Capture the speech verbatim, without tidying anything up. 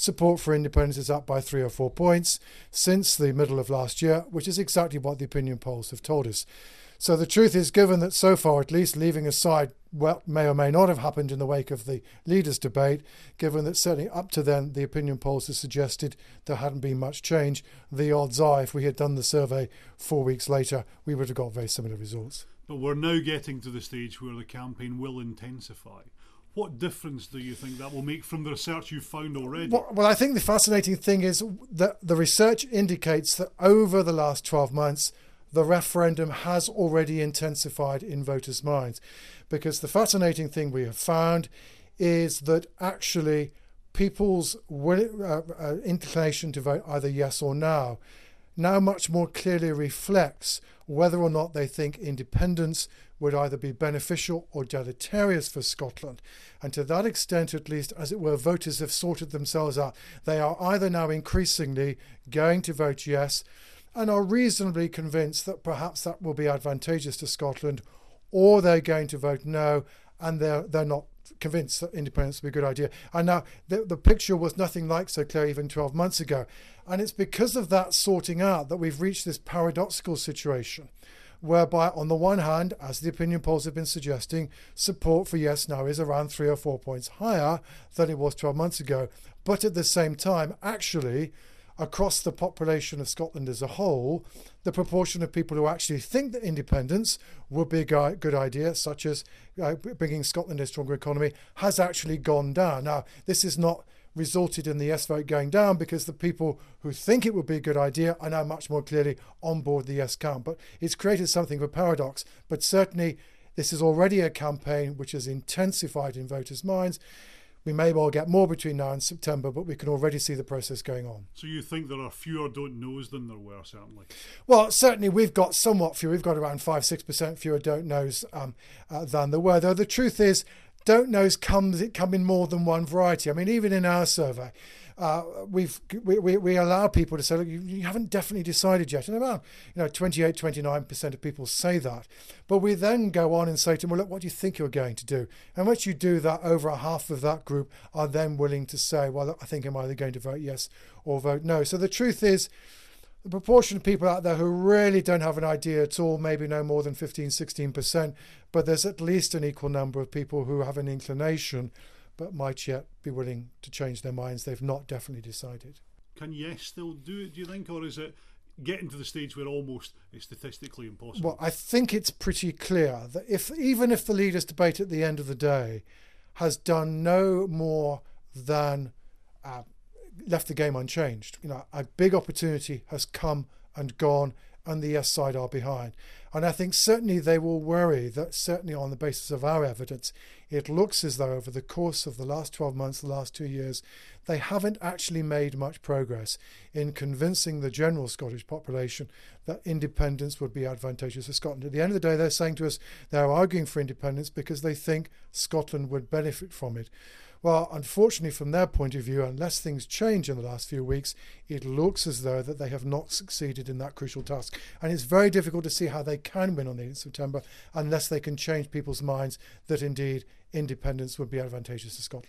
support for independence is up by three or four points since the middle of last year, which is exactly what the opinion polls have told us. So the truth is, given that so far, at least leaving aside what may or may not have happened in the wake of the leaders' debate, given that certainly up to then the opinion polls have suggested there hadn't been much change, the odds are if we had done the survey four weeks later, we would have got very similar results. But we're now getting to the stage where the campaign will intensify. What difference do you think that will make from the research you've found already? Well, well, I think the fascinating thing is that the research indicates that over the last twelve months, the referendum has already intensified in voters' minds. Because the fascinating thing we have found is that actually people's will, uh, uh, inclination to vote either yes or no now much more clearly reflects whether or not they think independence would either be beneficial or deleterious for Scotland. And to that extent, at least, as it were, voters have sorted themselves out. They are either now increasingly going to vote yes and are reasonably convinced that perhaps that will be advantageous to Scotland, or they're going to vote no and they're, they're not convinced that independence would be a good idea. And now the, the picture was nothing like so clear even twelve months ago. And it's because of that sorting out that we've reached this paradoxical situation whereby, on the one hand, as the opinion polls have been suggesting, support for yes now is around three or four points higher than it was twelve months ago. But at the same time, actually, across the population of Scotland as a whole, the proportion of people who actually think that independence would be a good idea, such as uh, bringing Scotland a stronger economy, has actually gone down. Now, this has not resulted in the yes vote going down because the people who think it would be a good idea are now much more clearly on board the yes count. But it's created something of a paradox. But certainly, this is already a campaign which has intensified in voters' minds. We may well get more between now and September, but we can already see the process going on. So you think there are fewer don't knows than there were, certainly? Well, certainly we've got somewhat fewer. We've got around five, six percent fewer don't knows um, uh, than there were. Though the truth is, don't knows comes it come in more than one variety. I mean, even in our survey, uh, we've we, we, we allow people to say, look, you, you haven't definitely decided yet. And about you know twenty-eight, twenty-nine percent of people say that. But we then go on and say to them, well, look, what do you think you're going to do? And once you do that, over half of that group are then willing to say, well, I think I'm either going to vote yes or vote no. So the truth is, the proportion of people out there who really don't have an idea at all, maybe no more than fifteen, sixteen percent, but there's at least an equal number of people who have an inclination but might yet be willing to change their minds. They've not definitely decided. Can yes still do it, do you think, or is it getting to the stage where almost it's statistically impossible? Well, I think it's pretty clear that if even if the leaders' debate at the end of the day has done no more than uh, left the game unchanged, you know, a big opportunity has come and gone, and the yes side are behind. And I think certainly they will worry that certainly on the basis of our evidence, it looks as though over the course of the last twelve months, the last two years, they haven't actually made much progress in convincing the general Scottish population that independence would be advantageous for Scotland. At the end of the day, they're saying to us they're arguing for independence because they think Scotland would benefit from it. Well, unfortunately, from their point of view, unless things change in the last few weeks, it looks as though that they have not succeeded in that crucial task. And it's very difficult to see how they can win on the eighth of September unless they can change people's minds that indeed independence would be advantageous to Scotland.